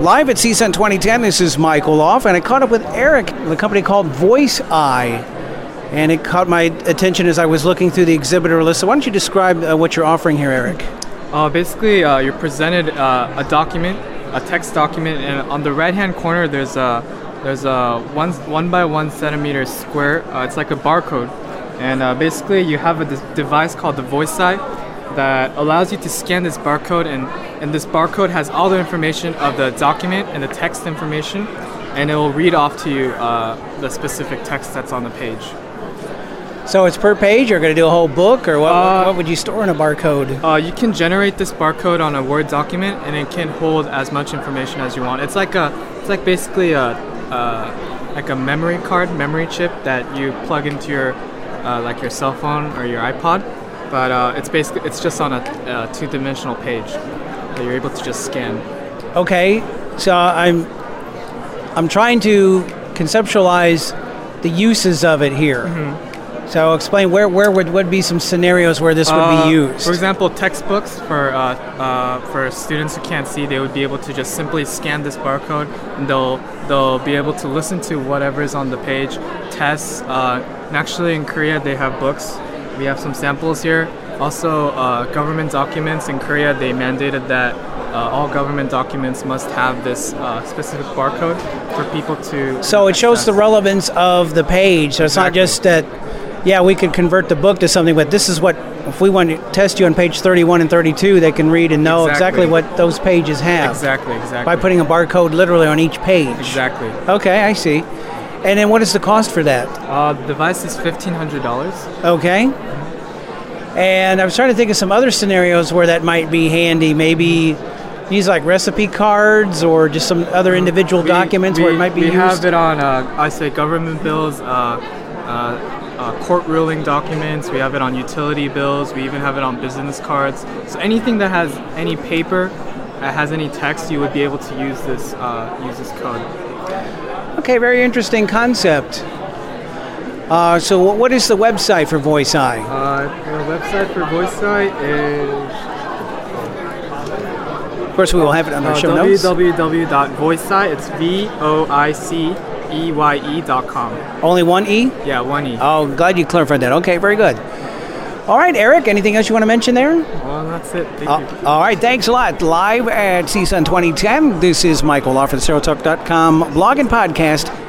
Live at CSUN 2010, this is Mike Olof, and I caught up with Eric, the company called VoiceEye, and it caught my attention as I was looking through the exhibitor list. So why don't you describe what you're offering here, Eric? Basically, you're presented a document, a text document, and on the right-hand corner, there's a 1 by 1 centimeter square. It's like a barcode, and basically, you have a device called the VoiceEye that allows you to scan this barcode, and this barcode has all the information of the document and the text information, and it will read off to you the specific text that's on the page. So it's per page? You're going to do a whole book, or what would you store in a barcode? You can generate this barcode on a Word document, and it can hold as much information as you want. It's like basically a memory card, memory chip that you plug into your your cell phone or your iPod. But it's just on a two-dimensional page that you're able to just scan. Okay, so I'm trying to conceptualize the uses of it here. Mm-hmm. So explain where would be some scenarios where this would be used. For example, textbooks for students who can't see, they would be able to just simply scan this barcode, and they'll be able to listen to whatever is on the page. Tests, and actually in Korea they have books. We have some samples here. Also, government documents in Korea, they mandated that all government documents must have this specific barcode for people to... So it shows the relevance of the page. So it's not just that, we could convert the book to something, but this is what, if we want to test you on page 31 and 32, they can read and know exactly what those pages have. Exactly. By putting a barcode literally on each page. Exactly. Okay, I see. And then what is the cost for that? The device is $1,500. Okay. And I was trying to think of some other scenarios where that might be handy. Maybe use like recipe cards or just some other individual documents where it might be used. We have it on, government bills, court ruling documents. We have it on utility bills. We even have it on business cards. So anything that has any paper, that has any text, you would be able to use this code. Okay, very interesting concept. So what is the website for VoiceEye? The website for VoiceEye is... Of course, we will have it on our show notes. www.voiceye, it's VOICEYE.com. Only one E? Yeah, one E. Oh, glad you clarified that. Okay, very good. All right, Eric, anything else you want to mention there? Well, that's it. Thank you. All right, thanks a lot. Live at CSUN 2010, this is Michael Olof for the StereoTalk.com blog and podcast.